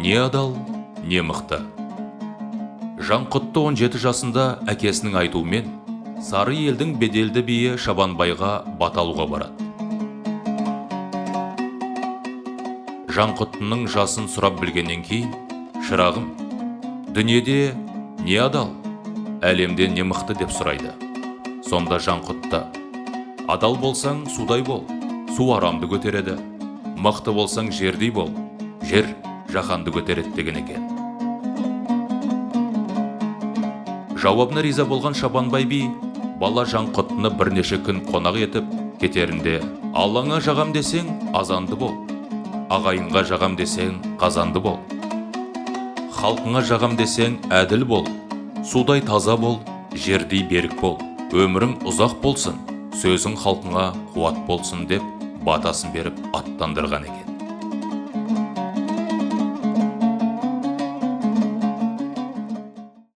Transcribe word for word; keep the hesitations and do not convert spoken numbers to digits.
Не адал, не мықты. Жанқұтты он жеті жасында әкесінің айтуымен Сары елдің беделді биі Шабанбайға баталуға барады. Жанқұттының жасын сұрап білгеннен кейін, шырағым, дүниеде не адал, әлемде не мықты деп сұрайды. Сонда Жанқұтта, адал болсаң судай бол, су арамды көтереді, мықты болсаң жердей бол, жер жаһанды көтереді деген екен. Жауабына риза болған Шабанбай би бала Жанқұттыны бірнеше күн қонақ етіп, кетерінде Аллаңа жағам десең азанды бол, ағайынға жағам десең қазанды бол, халқыңа жағам десең әділ бол, судай таза бол, жердей берік бол, өмірің ұзақ болсын, сөзің халқыңа қуат болсын деп батасын беріп аттандырған екен.